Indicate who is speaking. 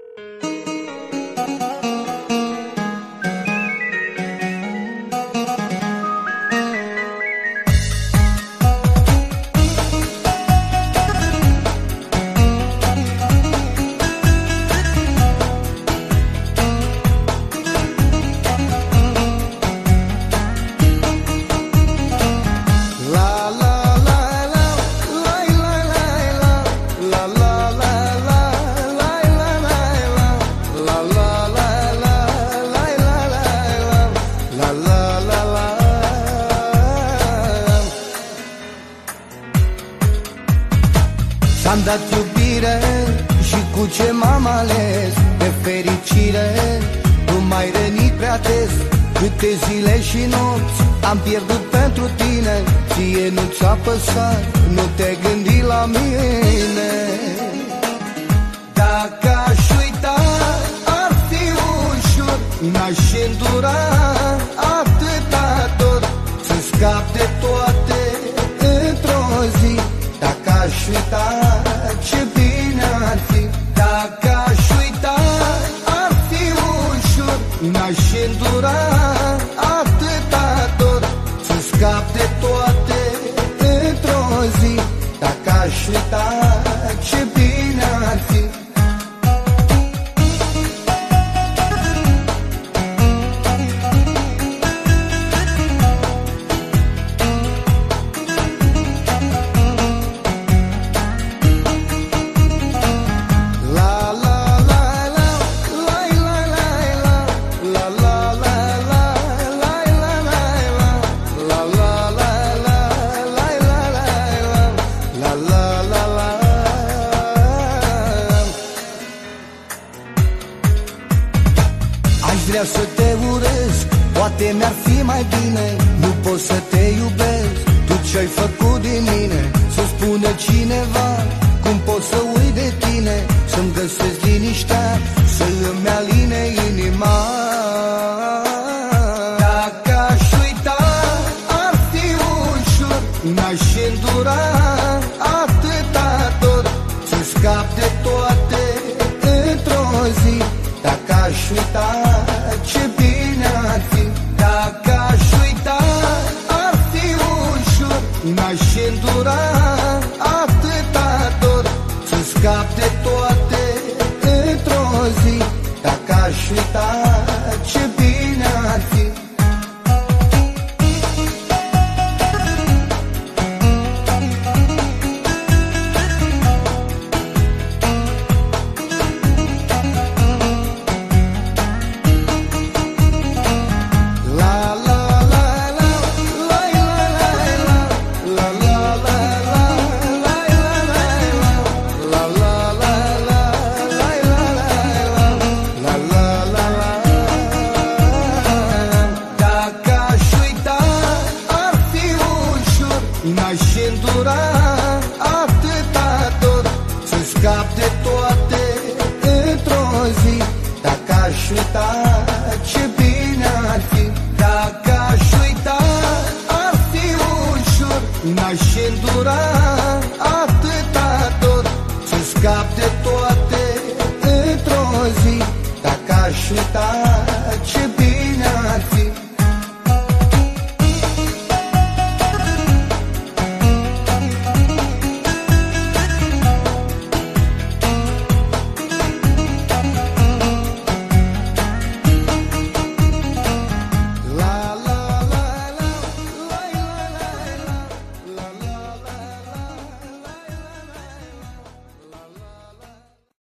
Speaker 1: Ți-am dat iubire și cu ce m-am ales de fericire. Nu mai rănit prea des, câte zile și nopți am pierdut pentru tine. Ție nu ți-a păsat, nu te gândi la mine. Dacă aș uita, ar fi ușor, n-aș îndura atâta dor, să scap de toate într-o zi. Dacă aș uita, ce bine ar fi. Dacă aș uita, ar fi ușor, n-aș îndura atâta dor, să scap de toate într-o zi. Dacă aș uita, ce bine ar fi. Aș vrea să te urăsc, poate mi-ar fi mai bine. Nu pot să te iubesc, tu ce-ai făcut din mine. Să spună cineva cum pot să uit de tine, să-mi găsesc liniștea, să îmi aline inima. Dacă aș uita, ar fi ușor, n-aș îndura atâta dor, să scap de toate într-o zi. Dacă aș uita, ce bine ar fi. Dacă aș uita, ar fi ușor, n-aș îndura atâta dor, să scap de toate într-o zi. Dacă aș uita, ce bine ar fi. N-aș îndura atâta dor, să scap